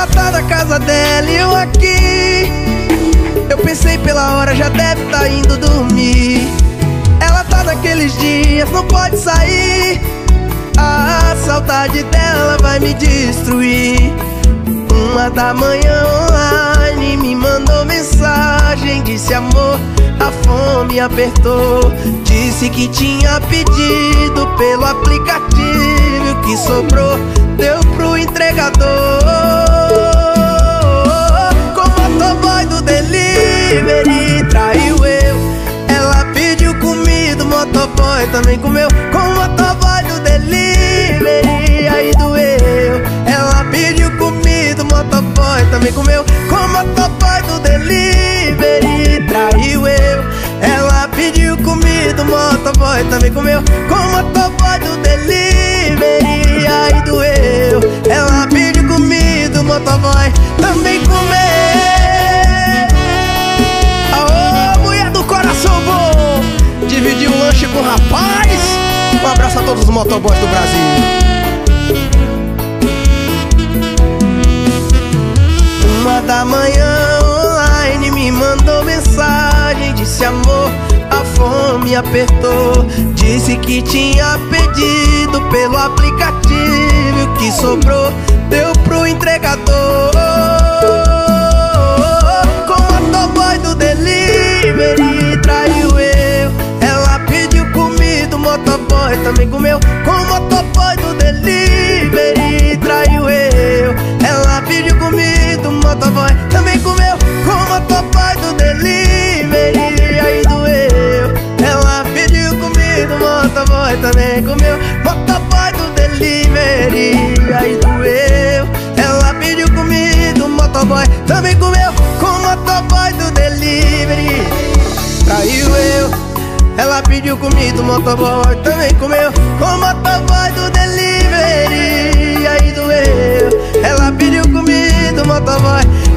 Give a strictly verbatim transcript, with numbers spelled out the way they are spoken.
Ela tá na casa dela e eu aqui. Eu pensei pela hora, já deve tá indo dormir. Ela tá naqueles dias, não pode sair. A saudade dela vai me destruir. Uma da manhã online me mandou mensagem. Disse amor, a fome apertou. Disse que tinha pedido pelo aplicativo. O que sobrou deu pro entregador. Com o motoboy do delivery traiu eu. Ela pediu comida, o motoboy também comeu. Com o motoboy do delivery aí doeu. Ela pediu comida, o motoboy também comeu. Com o motoboy do delivery traiu eu. Ela pediu comida, o motoboy também comeu. Com o motoboy do delivery aí doeu. Ela pediu comida, o motoboy também comeu. Aô, mulher do coração bom, dividiu o lanche com o rapaz. Um abraço a todos os motoboys do Brasil. Uma da manhã online me mandou mensagem. Disse amor, a fome apertou. Disse que tinha pedido pelo aplicativo. O que sobrou deu pro entregador. Com o motoboy do delivery traiu eu. Ela pediu comida, o motoboy também comeu. Com o motoboy do delivery traiu eu. Ela pediu comida, o motoboy também comeu. Com o motoboy do delivery aí doeu. Ela pediu comida, o motoboy também comeu. Motoboy do delivery aí doeu. Ela pediu comida, o motoboy também comeu. Com o motoboy do delivery traiu eu. Ela pediu comida, o motoboy também comeu. Com o motoboy do delivery aí doeu. Ela pediu comida, o motoboy